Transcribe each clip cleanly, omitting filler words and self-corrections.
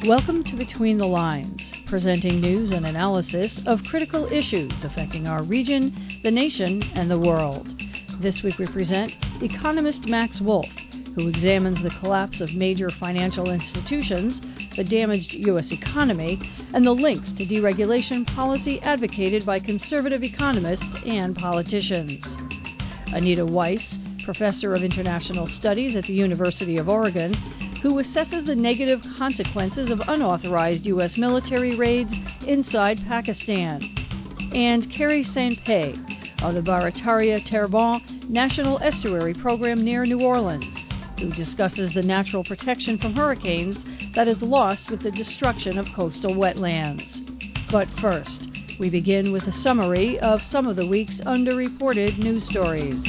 Welcome to Between the Lines, presenting news and analysis of critical issues affecting our region, the nation, and the world. This week we present economist Max Wolf, who examines the collapse of major financial institutions, the damaged U.S. economy, and the links to deregulation policy advocated by conservative economists and politicians. Anita Weiss, professor of international studies at the University of Oregon, who assesses the negative consequences of unauthorized U.S. military raids inside Pakistan, and Carrie St. Pei of the Barataria Terrebonne National Estuary Program near New Orleans, who discusses the natural protection from hurricanes that is lost with the destruction of coastal wetlands. But first, we begin with a summary of some of the week's underreported news stories.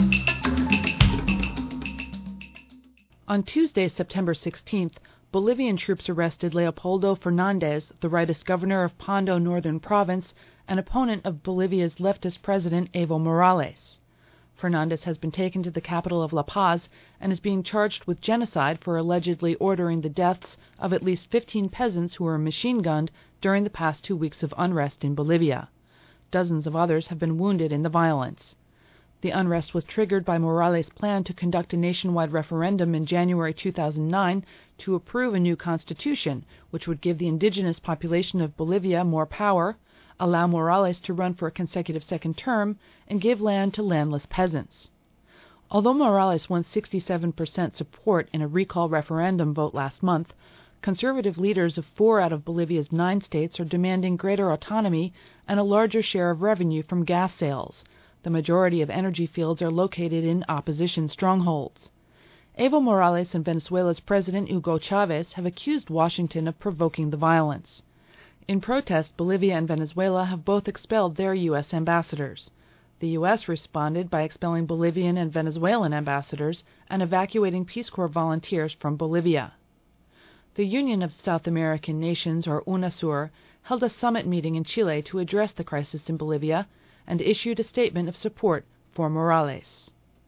On Tuesday, September 16th, Bolivian troops arrested Leopoldo Fernandez, the rightist governor of Pando Northern Province and opponent of Bolivia's leftist president Evo Morales. Fernandez has been taken to the capital of La Paz and is being charged with genocide for allegedly ordering the deaths of at least 15 peasants who were machine-gunned during the past 2 weeks of unrest in Bolivia. Dozens of others have been wounded in the violence. The unrest was triggered by Morales' plan to conduct a nationwide referendum in January 2009 to approve a new constitution, which would give the indigenous population of Bolivia more power, allow Morales to run for a consecutive second term, and give land to landless peasants. Although Morales won 67% support in a recall referendum vote last month, conservative leaders of 4 out of Bolivia's 9 states are demanding greater autonomy and a larger share of revenue from gas sales. The majority of energy fields are located in opposition strongholds. Evo Morales and Venezuela's President Hugo Chavez have accused Washington of provoking the violence. In protest, Bolivia and Venezuela have both expelled their U.S. ambassadors. The U.S. responded by expelling Bolivian and Venezuelan ambassadors and evacuating Peace Corps volunteers from Bolivia. The Union of South American Nations, or UNASUR, held a summit meeting in Chile to address the crisis in Bolivia and issued a statement of support for Morales.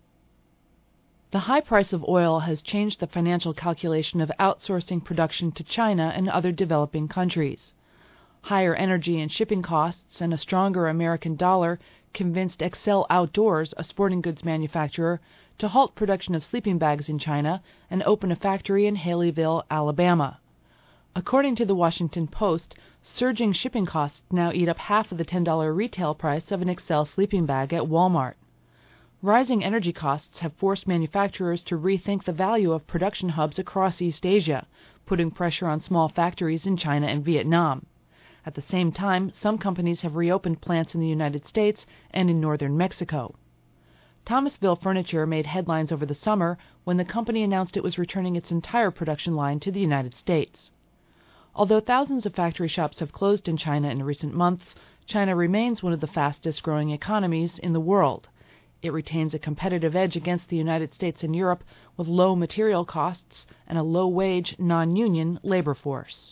The high price of oil has changed the financial calculation of outsourcing production to China and other developing countries. Higher energy and shipping costs and a stronger American dollar convinced Excel Outdoors, a sporting goods manufacturer, to halt production of sleeping bags in China and open a factory in Haleyville, Alabama. According to the Washington Post, surging shipping costs now eat up half of the $10 retail price of an Excel sleeping bag at Walmart. Rising energy costs have forced manufacturers to rethink the value of production hubs across East Asia, putting pressure on small factories in China and Vietnam. At the same time, some companies have reopened plants in the United States and in northern Mexico. Thomasville Furniture made headlines over the summer when the company announced it was returning its entire production line to the United States. Although thousands of factory shops have closed in China in recent months, China remains one of the fastest-growing economies in the world. It retains a competitive edge against the United States and Europe with low material costs and a low-wage, non-union labor force.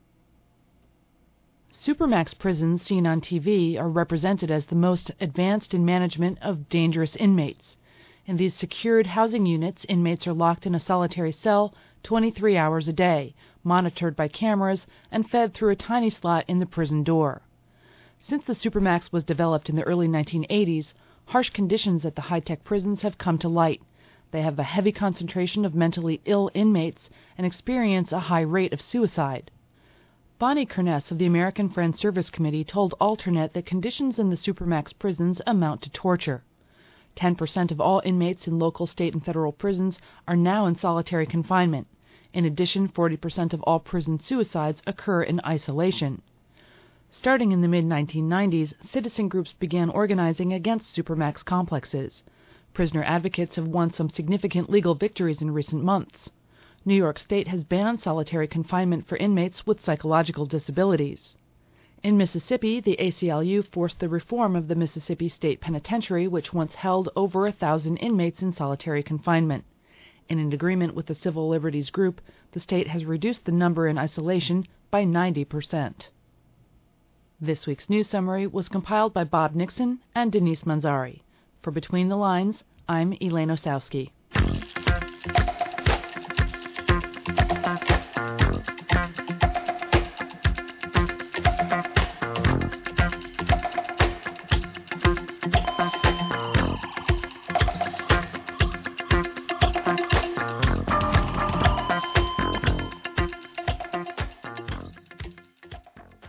Supermax prisons seen on TV are represented as the most advanced in management of dangerous inmates. In these secured housing units, inmates are locked in a solitary cell 23 hours a day, monitored by cameras, and fed through a tiny slot in the prison door. Since the Supermax was developed in the early 1980s, harsh conditions at the high-tech prisons have come to light. They have a heavy concentration of mentally ill inmates and experience a high rate of suicide. Bonnie Kerness of the American Friends Service Committee told Alternet that conditions in the Supermax prisons amount to torture. 10% of all inmates in local, state, and federal prisons are now in solitary confinement. In addition, 40% of all prison suicides occur in isolation. Starting in the mid-1990s, citizen groups began organizing against Supermax complexes. Prisoner advocates have won some significant legal victories in recent months. New York State has banned solitary confinement for inmates with psychological disabilities. In Mississippi, the ACLU forced the reform of the Mississippi State Penitentiary, which once held over 1,000 inmates in solitary confinement. In an agreement with the Civil Liberties Group, the state has reduced the number in isolation by 90%. This week's news summary was compiled by Bob Nixon and Denise Manzari. For Between the Lines, I'm Elaine Osowski.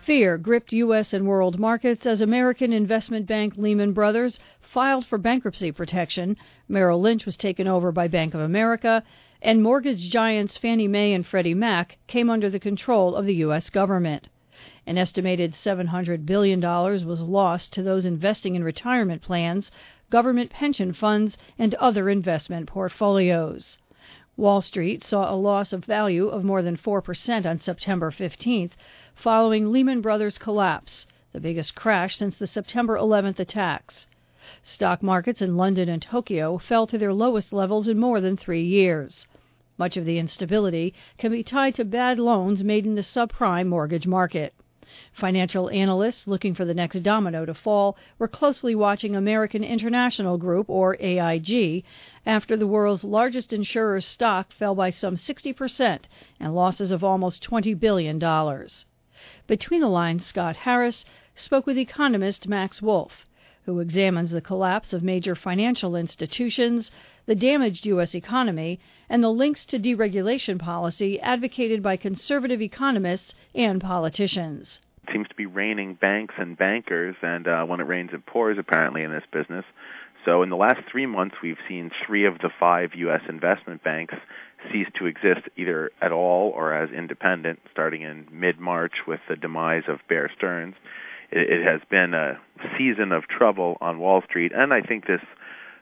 Fear gripped U.S. and world markets as American investment bank Lehman Brothers filed for bankruptcy protection, Merrill Lynch was taken over by Bank of America, and mortgage giants Fannie Mae and Freddie Mac came under the control of the U.S. government. An estimated $700 billion was lost to those investing in retirement plans, government pension funds, and other investment portfolios. Wall Street saw a loss of value of more than 4% on September 15th, following Lehman Brothers' collapse, the biggest crash since the September 11th attacks. Stock markets in London and Tokyo fell to their lowest levels in more than 3 years. Much of the instability can be tied to bad loans made in the subprime mortgage market. Financial analysts looking for the next domino to fall were closely watching American International Group, or AIG, after the world's largest insurer's stock fell by some 60% and losses of almost $20 billion. Between the lines, Scott Harris spoke with economist Max Wolf, who examines the collapse of major financial institutions, the damaged U.S. economy, and the links to deregulation policy advocated by conservative economists and politicians. It seems to be raining banks and bankers, and when it rains, it pours, apparently, in this business. So in the last 3 months, we've seen 3 of the 5 U.S. investment banks cease to exist either at all or as independent, starting in mid-March with the demise of Bear Stearns. It has been a season of trouble on Wall Street, and I think this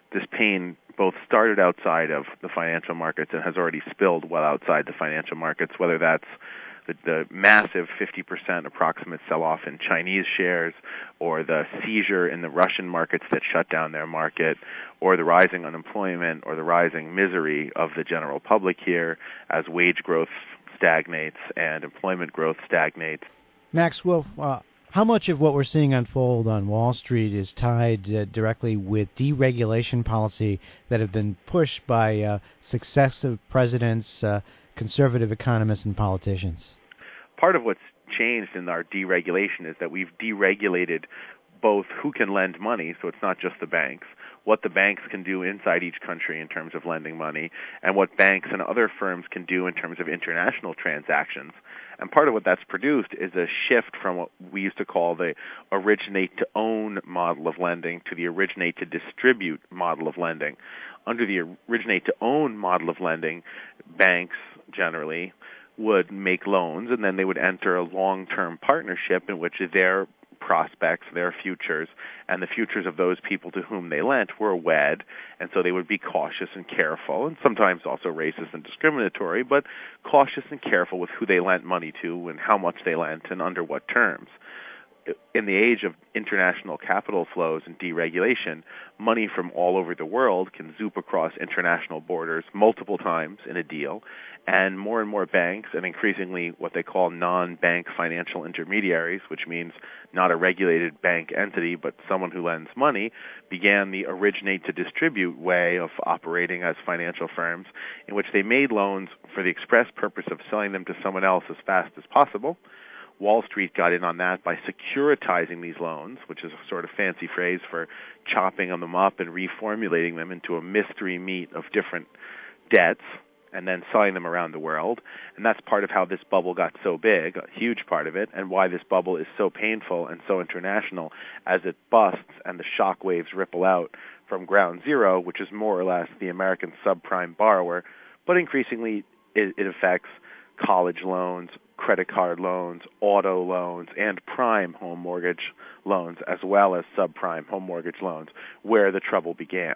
pain both started outside of the financial markets and has already spilled well outside the financial markets, whether that's the massive 50% approximate sell-off in Chinese shares, or the seizure in the Russian markets that shut down their market, or the rising unemployment or the rising misery of the general public here as wage growth stagnates and employment growth stagnates. Max Wolf, how much of what we're seeing unfold on Wall Street is tied directly with deregulation policy that have been pushed by successive presidents, conservative economists, and politicians? Part of what's changed in our deregulation is that we've deregulated both who can lend money, so it's not just the banks, what the banks can do inside each country in terms of lending money, and what banks and other firms can do in terms of international transactions. And part of what that's produced is a shift from what we used to call the originate-to-own model of lending to the originate-to-distribute model of lending. Under the originate-to-own model of lending, banks generally would make loans, and then they would enter a long-term partnership in which their prospects, their futures, and the futures of those people to whom they lent were wed, and so they would be cautious and careful, and sometimes also racist and discriminatory, but cautious and careful with who they lent money to and how much they lent and under what terms. In the age of international capital flows and deregulation, money from all over the world can zoop across international borders multiple times in a deal, and more banks, and increasingly what they call non-bank financial intermediaries, which means not a regulated bank entity but someone who lends money, began the originate-to-distribute way of operating as financial firms, in which they made loans for the express purpose of selling them to someone else as fast as possible. Wall Street got in on that by securitizing these loans, which is a sort of fancy phrase for chopping them up and reformulating them into a mystery meat of different debts and then selling them around the world. And that's part of how this bubble got so big, a huge part of it, and why this bubble is so painful and so international as it busts and the shock waves ripple out from ground zero, which is more or less the American subprime borrower, but increasingly it affects college loans, credit card loans, auto loans, and prime home mortgage loans, as well as subprime home mortgage loans, where the trouble began.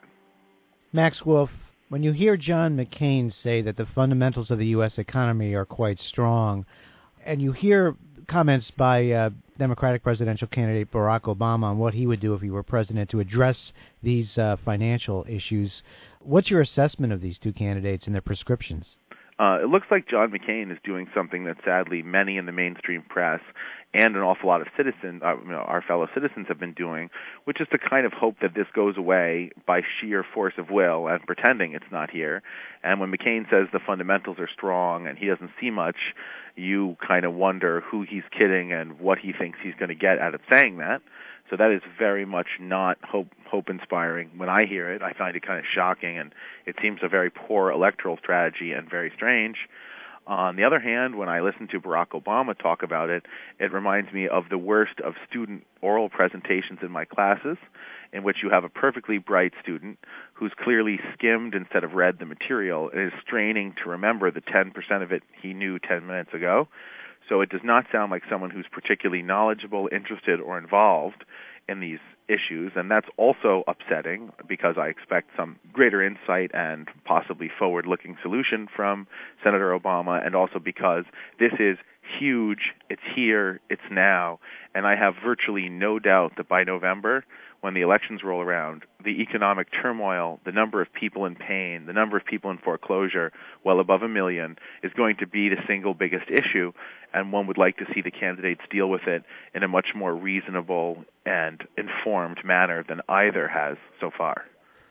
Max Wolf, when you hear John McCain say that the fundamentals of the U.S. economy are quite strong, and you hear comments by Democratic presidential candidate Barack Obama on what he would do if he were president to address these financial issues, what's your assessment of these two candidates and their prescriptions? It looks like John McCain is doing something that sadly many in the mainstream press and an awful lot of citizens, our fellow citizens, have been doing, which is to kind of hope that this goes away by sheer force of will and pretending it's not here. And when McCain says the fundamentals are strong and he doesn't see much, you kind of wonder who he's kidding and what he thinks he's going to get out of saying that. So that is very much not hope-inspiring. When I hear it, I find it kind of shocking, and it seems a very poor electoral strategy and very strange. On the other hand, when I listen to Barack Obama talk about it, it reminds me of the worst of student oral presentations in my classes, in which you have a perfectly bright student who's clearly skimmed instead of read the material and is straining to remember the 10% of it he knew 10 minutes ago. So it does not sound like someone who's particularly knowledgeable, interested, or involved in these issues, and that's also upsetting because I expect some greater insight and possibly forward-looking solution from Senator Obama, and also because this is huge, it's here, it's now, and I have virtually no doubt that by November, when the elections roll around, the economic turmoil, the number of people in pain, the number of people in foreclosure, well above 1 million, is going to be the single biggest issue, and one would like to see the candidates deal with it in a much more reasonable and informed manner than either has so far.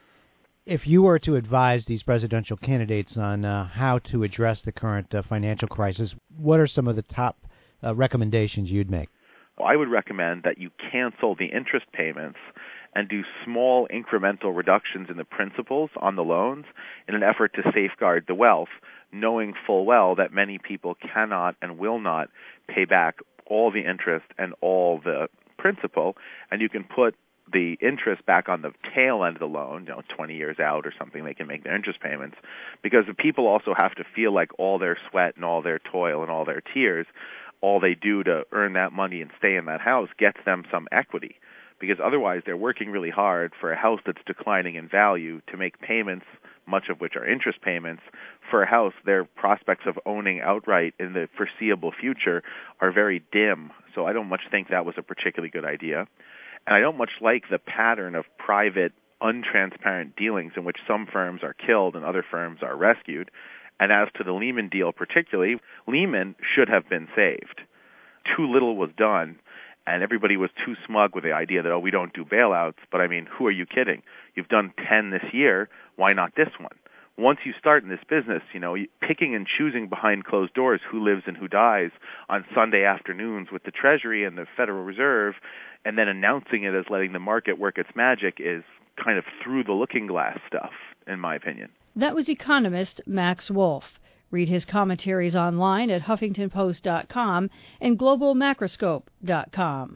If you were to advise these presidential candidates on how to address the current financial crisis, what are some of the top recommendations you'd make? I would recommend that you cancel the interest payments and do small incremental reductions in the principals on the loans in an effort to safeguard the wealth, knowing full well that many people cannot and will not pay back all the interest and all the principal, and you can put the interest back on the tail end of the loan, 20 years out or something, they can make their interest payments, because the people also have to feel like all their sweat and all their toil and all their tears, all they do to earn that money and stay in that house gets them some equity, because otherwise they're working really hard for a house that's declining in value to make payments, much of which are interest payments, for a house their prospects of owning outright in the foreseeable future are very dim. So I don't much think that was a particularly good idea. And I don't much like the pattern of private, untransparent dealings in which some firms are killed and other firms are rescued. And as to the Lehman deal particularly, Lehman should have been saved. Too little was done, and everybody was too smug with the idea that, we don't do bailouts. But, who are you kidding? You've done 10 this year. Why not this one? Once you start in this business, picking and choosing behind closed doors who lives and who dies on Sunday afternoons with the Treasury and the Federal Reserve, and then announcing it as letting the market work its magic is kind of through the looking glass stuff, in my opinion. That was economist Max Wolf. Read his commentaries online at HuffingtonPost.com and GlobalMacroscope.com.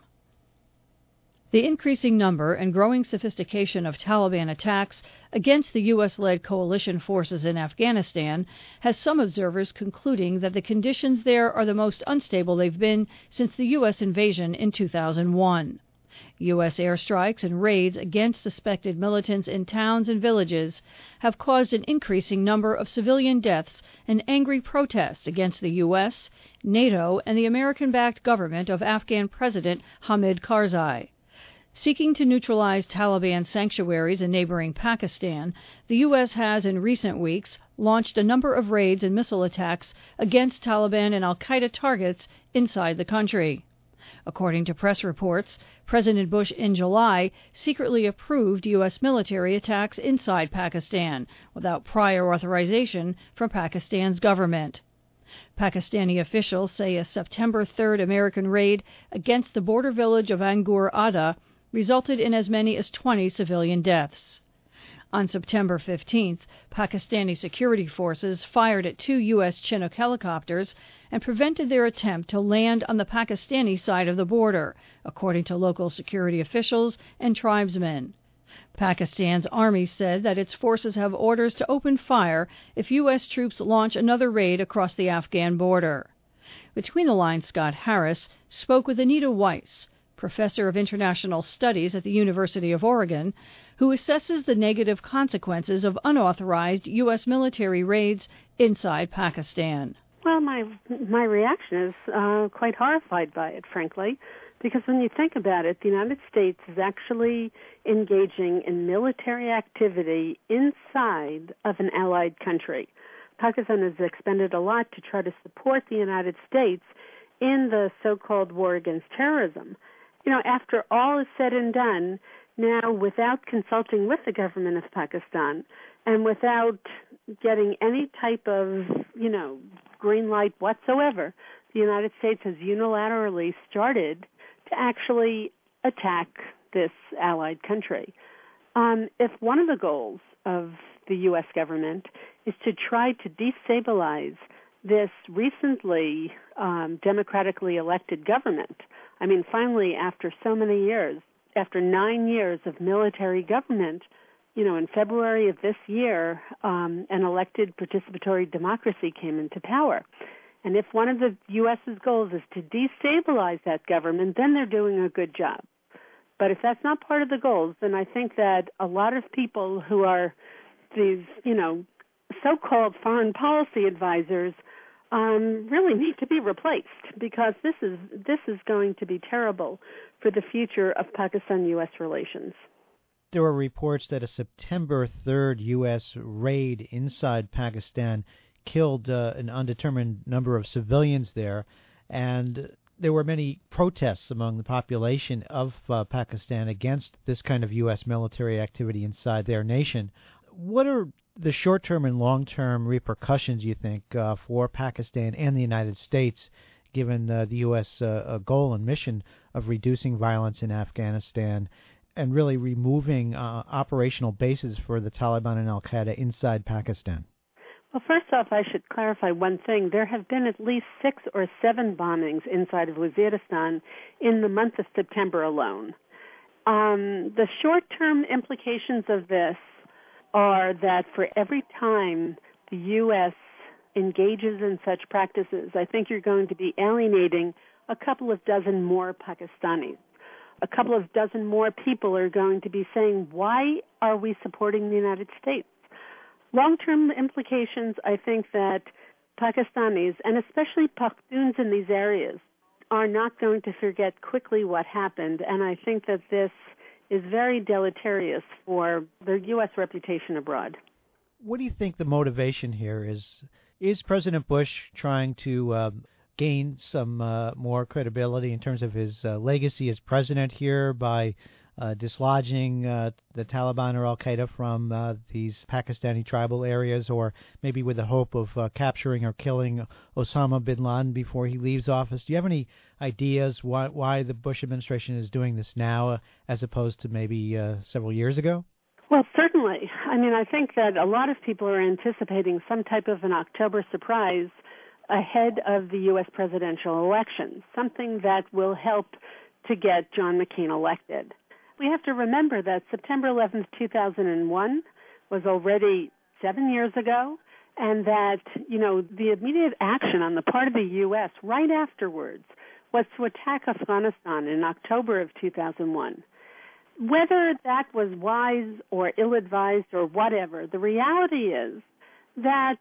The increasing number and growing sophistication of Taliban attacks against the U.S.-led coalition forces in Afghanistan has some observers concluding that the conditions there are the most unstable they've been since the U.S. invasion in 2001. U.S. airstrikes and raids against suspected militants in towns and villages have caused an increasing number of civilian deaths and angry protests against the U.S., NATO, and the American-backed government of Afghan President Hamid Karzai. Seeking to neutralize Taliban sanctuaries in neighboring Pakistan, the U.S. has in recent weeks launched a number of raids and missile attacks against Taliban and al-Qaeda targets inside the country. According to press reports, President Bush in July secretly approved U.S. military attacks inside Pakistan without prior authorization from Pakistan's government. Pakistani officials say a September 3rd American raid against the border village of Angur Adda resulted in as many as 20 civilian deaths. On September 15th, Pakistani security forces fired at 2 U.S. Chinook helicopters and prevented their attempt to land on the Pakistani side of the border, according to local security officials and tribesmen. Pakistan's army said that its forces have orders to open fire if U.S. troops launch another raid across the Afghan border. Between the Lines, Scott Harris spoke with Anita Weiss, professor of international studies at the University of Oregon, who assesses the negative consequences of unauthorized U.S. military raids inside Pakistan. Well, my reaction is quite horrified by it, frankly, because when you think about it, the United States is actually engaging in military activity inside of an allied country. Pakistan has expended a lot to try to support the United States in the so-called war against terrorism. After all is said and done, now without consulting with the government of Pakistan and without getting any type of, green light whatsoever, the United States has unilaterally started to actually attack this allied country. If one of the goals of the U.S. government is to try to destabilize this recently democratically elected government. I mean, finally, after so many years, after 9 years of military government, in February of this year, an elected participatory democracy came into power. And if one of the U.S.'s goals is to destabilize that government, then they're doing a good job. But if that's not part of the goals, then I think that a lot of people who are these, so-called foreign policy advisors really need to be replaced, because this is going to be terrible for the future of Pakistan-U.S. relations. There were reports that a September 3rd U.S. raid inside Pakistan killed an undetermined number of civilians there, and there were many protests among the population of Pakistan against this kind of U.S. military activity inside their nation. What are the short-term and long-term repercussions, you think, for Pakistan and the United States, given the U.S. Goal and mission of reducing violence in Afghanistan and really removing operational bases for the Taliban and al-Qaeda inside Pakistan? Well, first off, I should clarify one thing. There have been at least 6 or 7 bombings inside of Waziristan in the month of September alone. The short-term implications of this are that for every time the U.S. engages in such practices, I think you're going to be alienating a couple of dozen more Pakistanis. A couple of dozen more people are going to be saying, why are we supporting the United States? Long-term implications, I think that Pakistanis, and especially Pakhtuns in these areas, are not going to forget quickly what happened, and I think that this is very deleterious for the U.S. reputation abroad. What do you think the motivation here is? Is President Bush trying to gain some more credibility in terms of his legacy as president here by dislodging the Taliban or al-Qaeda from these Pakistani tribal areas, or maybe with the hope of capturing or killing Osama bin Laden before he leaves office? Do you have any ideas why the Bush administration is doing this now as opposed to maybe several years ago? Well, certainly. I mean, I think that a lot of people are anticipating some type of an October surprise ahead of the U.S. presidential election, something that will help to get John McCain elected. We have to remember that September 11th, 2001 was already 7 years ago, and that, the immediate action on the part of the U.S. right afterwards was to attack Afghanistan in October of 2001. Whether that was wise or ill-advised or whatever, the reality is that,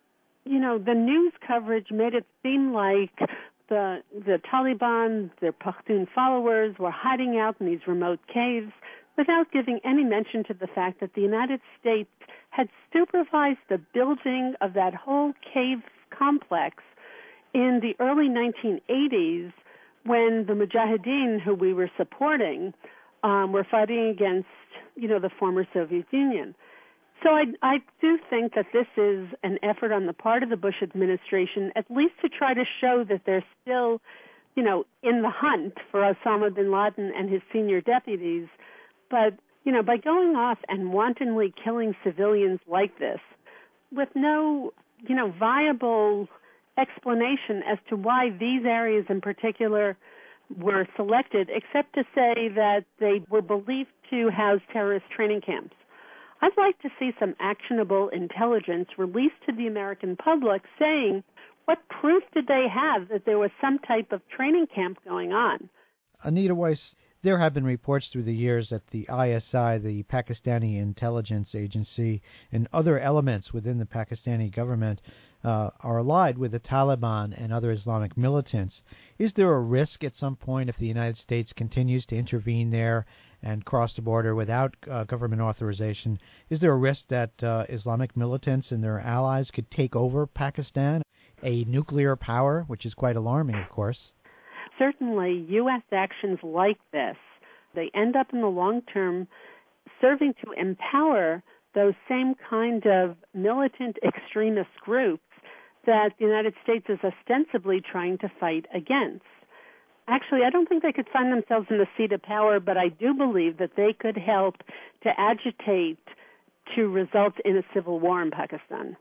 the news coverage made it seem like the Taliban, their Pakhtun followers, were hiding out in these remote caves without giving any mention to the fact that the United States had supervised the building of that whole cave complex in the early 1980s when the Mujahideen, who we were supporting, were fighting against, the former Soviet Union. So I do think that this is an effort on the part of the Bush administration, at least to try to show that they're still, in the hunt for Osama bin Laden and his senior deputies. But, by going off and wantonly killing civilians like this with no, viable explanation as to why these areas in particular were selected, except to say that they were believed to house terrorist training camps. I'd like to see some actionable intelligence released to the American public saying what proof did they have that there was some type of training camp going on. Anita Weiss, there have been reports through the years that the ISI, the Pakistani intelligence agency, and other elements within the Pakistani government are allied with the Taliban and other Islamic militants. Is there a risk at some point if the United States continues to intervene there and cross the border without government authorization? Is there a risk that Islamic militants and their allies could take over Pakistan, a nuclear power, which is quite alarming, of course? Certainly, U.S. actions like this, they end up in the long term serving to empower those same kind of militant extremist groups that the United States is ostensibly trying to fight against. Actually, I don't think they could find themselves in the seat of power, but I do believe that they could help to agitate to result in a civil war in Pakistan.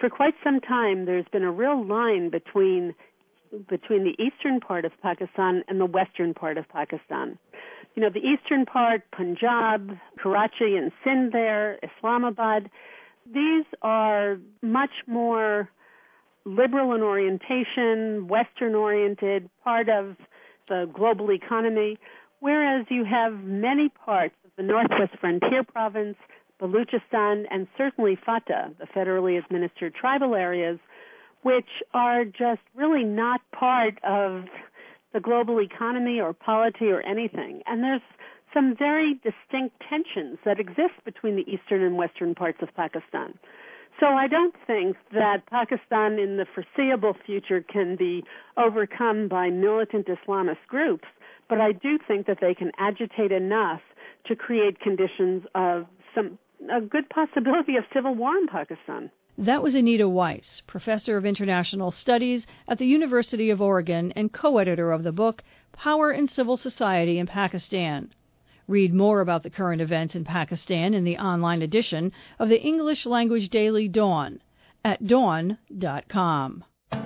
for quite some time there's been a real line between the eastern part of Pakistan and the western part of Pakistan. You know, the eastern part, Punjab, Karachi and Sindh there, Islamabad, these are much more liberal in orientation, Western-oriented, part of the global economy, whereas you have many parts of the Northwest Frontier Province, Baluchistan, and certainly FATA, the federally administered tribal areas, which are just really not part of the global economy or polity or anything. And there's some very distinct tensions that exist between the eastern and western parts of Pakistan. So I don't think that Pakistan in the foreseeable future can be overcome by militant Islamist groups, but I do think that they can agitate enough to create conditions of a good possibility of civil war in Pakistan. That was Anita Weiss, professor of international studies at the University of Oregon and co-editor of the book Power and Civil Society in Pakistan. Read more about the current events in Pakistan in the online edition of the English language daily Dawn at dawn.com.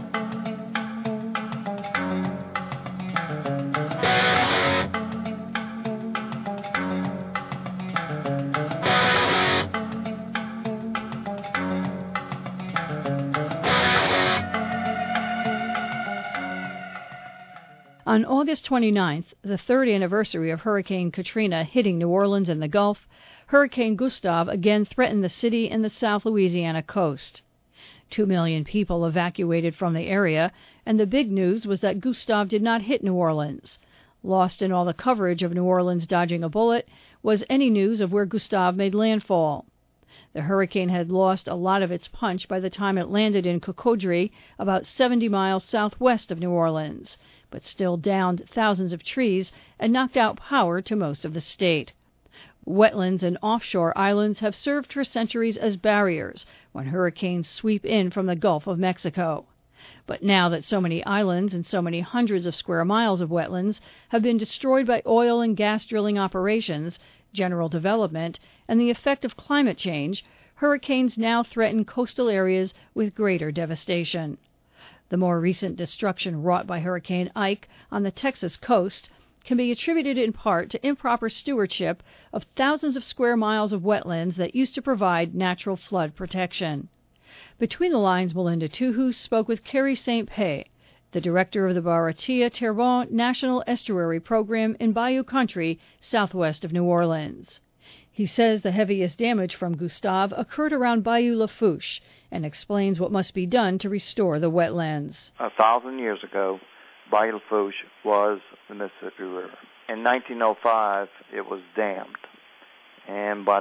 On August 29th, the third anniversary of Hurricane Katrina hitting New Orleans and the Gulf, Hurricane Gustav again threatened the city and the South Louisiana coast. 2 million people evacuated from the area, and the big news was that Gustav did not hit New Orleans. Lost in all the coverage of New Orleans dodging a bullet was any news of where Gustav made landfall. The hurricane had lost a lot of its punch by the time it landed in Cocodrie, about 70 miles southwest of New Orleans, but still downed thousands of trees and knocked out power to most of the state. Wetlands and offshore islands have served for centuries as barriers when hurricanes sweep in from the Gulf of Mexico. But now that so many islands and so many hundreds of square miles of wetlands have been destroyed by oil and gas drilling operations, general development, and the effect of climate change, hurricanes now threaten coastal areas with greater devastation. The more recent destruction wrought by Hurricane Ike on the Texas coast can be attributed in part to improper stewardship of thousands of square miles of wetlands that used to provide natural flood protection. Between the lines, Melinda Tuhu spoke with Kerry St. Pé, the director of the Baratia Terrebonne National Estuary Program in Bayou Country, southwest of New Orleans. He says the heaviest damage from Gustav occurred around Bayou Lafourche and explains what must be done to restore the wetlands. 1,000 years ago, Bayou Lafourche was the Mississippi River. In 1905, it was dammed, and by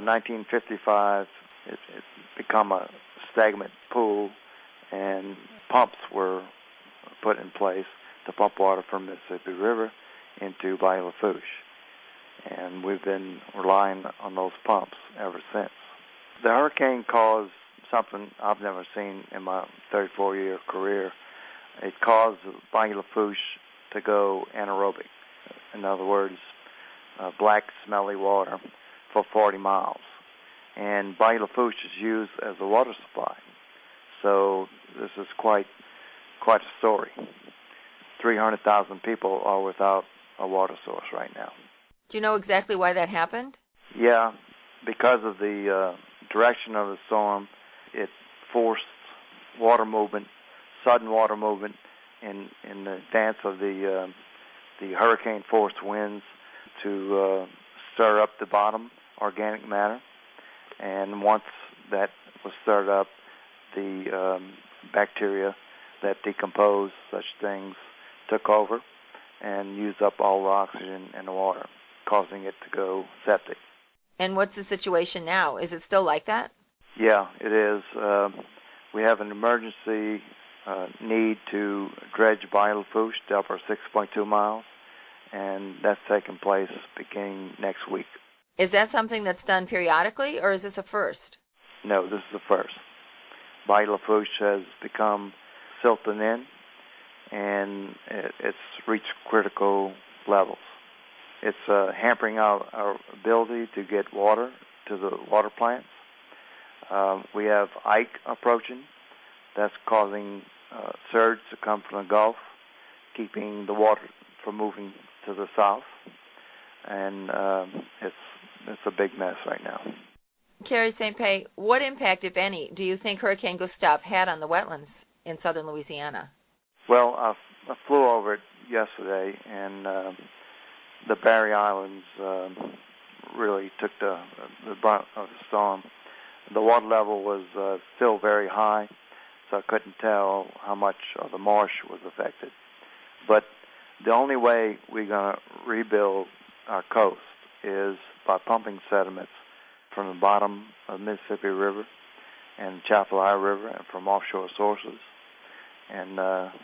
1955, it became a stagnant pool, and pumps were put in place to pump water from the Mississippi River into Bayou Lafourche. And we've been relying on those pumps ever since. The hurricane caused something I've never seen in my 34-year career. It caused Bayou Lafourche to go anaerobic. In other words, black, smelly water for 40 miles. And Bayou Lafourche is used as a water supply. So this is quite a story. 300,000 people are without a water source right now. Do you know exactly why that happened? Yeah, because of the direction of the storm, it forced water movement, sudden water movement, in advance of the hurricane-forced winds to stir up the bottom organic matter. And once that was stirred up, the bacteria that decompose such things took over and used up all the oxygen in the water, causing it to go septic. And what's the situation now? Is it still like that? Yeah, it is. We have an emergency need to dredge Bayou Lafourche to upper 6.2 miles, and that's taking place beginning next week. Is that something that's done periodically, or is this a first? No, this is the first. Bayou Lafourche has become silted in, and it's reached critical levels. It's hampering our ability to get water to the water plants. We have Ike approaching, that's causing surge to come from the Gulf, keeping the water from moving to the south, and it's a big mess right now. Carrie St. Pé, what impact, if any, do you think Hurricane Gustav had on the wetlands in southern Louisiana? Well, I flew over it yesterday, and the Barry Islands really took the brunt of the storm. The water level was still very high, so I couldn't tell how much of the marsh was affected. But the only way we're going to rebuild our coast is by pumping sediments from the bottom of the Mississippi River and Chapelai River and from offshore sources. And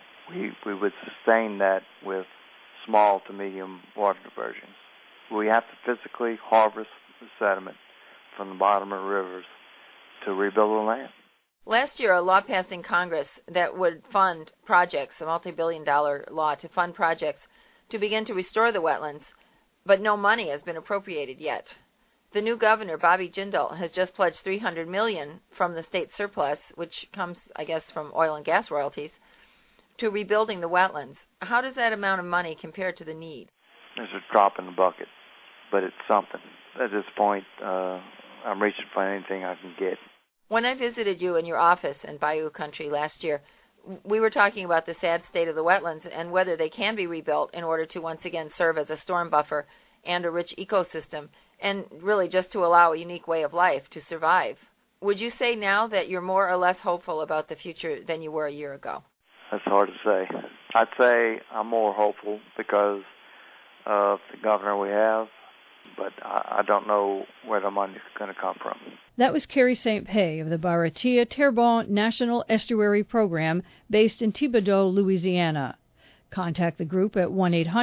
we would sustain that with small to medium water diversions. We have to physically harvest the sediment from the bottom of rivers to rebuild the land. Last year, a law passed in Congress that would fund projects, a multi-billion-dollar law to fund projects to begin to restore the wetlands, but no money has been appropriated yet. The new governor, Bobby Jindal, has just pledged $300 million from the state surplus, which comes, I guess, from oil and gas royalties, to rebuilding the wetlands. How does that amount of money compare to the need? It's a drop in the bucket, but it's something. At this point, I'm reaching for anything I can get. When I visited you in your office in Bayou Country last year, we were talking about the sad state of the wetlands and whether they can be rebuilt in order to once again serve as a storm buffer and a rich ecosystem, and really just to allow a unique way of life to survive. Would you say now that you're more or less hopeful about the future than you were a year ago? That's hard to say. I'd say I'm more hopeful because of the governor we have, but I don't know where the money's going to come from. That was Carrie St. Pé of the Baratia-Terrebonne National Estuary Program based in Thibodaux, Louisiana. Contact the group at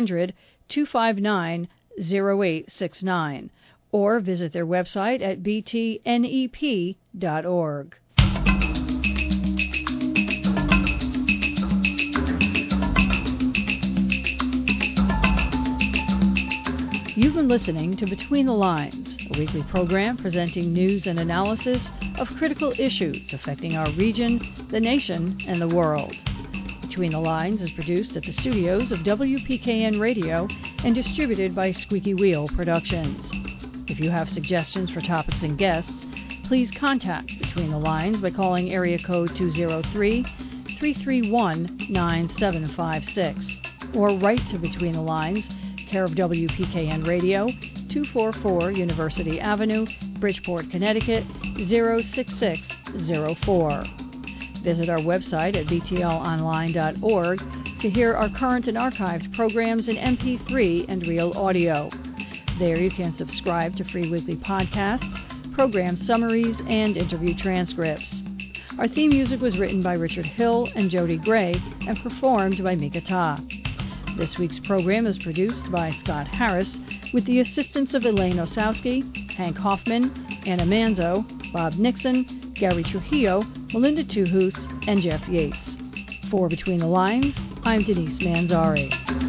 1-800-259-0869 or visit their website at btnep.org. You've been listening to Between the Lines, a weekly program presenting news and analysis of critical issues affecting our region, the nation, and the world. Between the Lines is produced at the studios of WPKN Radio and distributed by Squeaky Wheel Productions. If you have suggestions for topics and guests, please contact Between the Lines by calling area code 203-331-9756 or write to Between the Lines, care of WPKN Radio, 244 University Avenue, Bridgeport, Connecticut, 06604. Visit our website at btlonline.org to hear our current and archived programs in MP3 and real audio. There you can subscribe to free weekly podcasts, program summaries, and interview transcripts. Our theme music was written by Richard Hill and Jody Gray and performed by Mika Ta. This week's program is produced by Scott Harris with the assistance of Elaine Osowski, Hank Hoffman, Anna Manzo, Bob Nixon, Gary Trujillo, Melinda Tuhus, and Jeff Yates. For Between the Lines, I'm Denise Manzari.